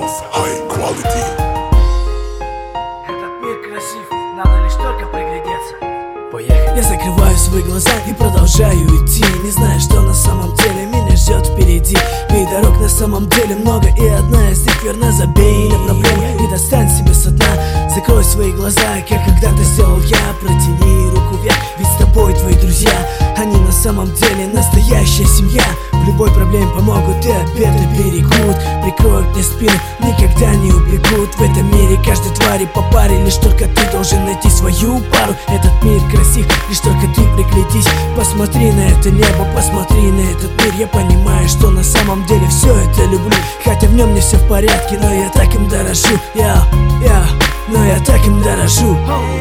of high quality. Этот мир красив, надо лишь только приглядеться. Поехали. Я закрываю свои глаза и продолжаю идти, не зная, что на самом деле меня ждет впереди. Ведь дорог на самом деле много, и одна из них верна. Забей на проблемы и достань себя со дна. Закрой свои глаза, как когда-то сделал я. Протяни руку вверх, ведь с тобой твои друзья. Они на самом деле настоящая семья. В любой проблеме помогут и от беды берегут. Прикроют мне спину, никогда не убегут. В этом мире каждой твари по паре. Лишь только ты должен найти свою пару. Этот мир красив, лишь только ты приглядись. Посмотри на это небо, посмотри на этот мир. Я понимаю, что на самом деле все это люблю. Хотя в нем не все в порядке, но я так им дорожу. Но я так им дорожу.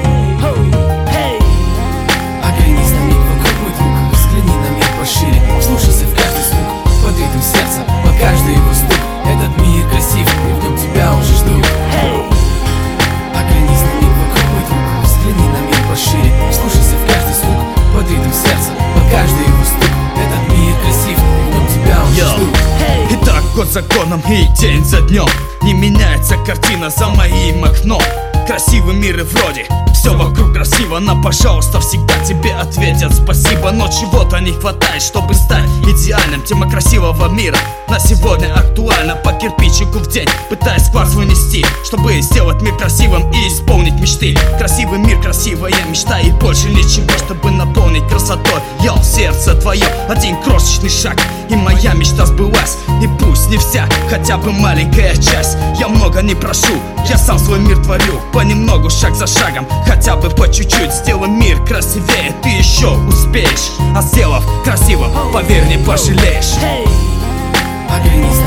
Оглянись на миг вокруг, мой друг, взгляни на мир пошире. Вслушайся в каждый звук, под ритм сердца, под каждый его стук. Этот мир красив, и в нем тебя уже ждут. Оглянись на миг вокруг, мой друг, взгляни на мир пошире. Вслушайся в каждый звук, под ритм сердца, под каждый его стук. Этот мир красив, и в нем тебя уже ждут. Итак, год за годом и день за днем не меняется картина за моим окном. Красивый мир и вроде все вокруг красиво, но, пожалуйста, всегда тебе ответят спасибо. Но чего-то не хватает, чтобы стать идеальным. Тема красивого мира на сегодня актуальна. По кирпичику в день пытаясь вклад внести, чтобы сделать мир красивым и исполнить мечты. Красивый мир, красивая мечта, и больше ничего, чтобы наполнить красотой. Йо, сердце твое, один крошечный шаг, и моя мечта сбылась. И пусть не вся, хотя бы маленькая часть. Я много не прошу, я сам свой мир творю. Понемногу, шаг за шагом, хотя бы по чуть-чуть. Сделаем мир красивее, ты еще успеешь. А сделав красивым, поверь, не пожалеешь. Оглянись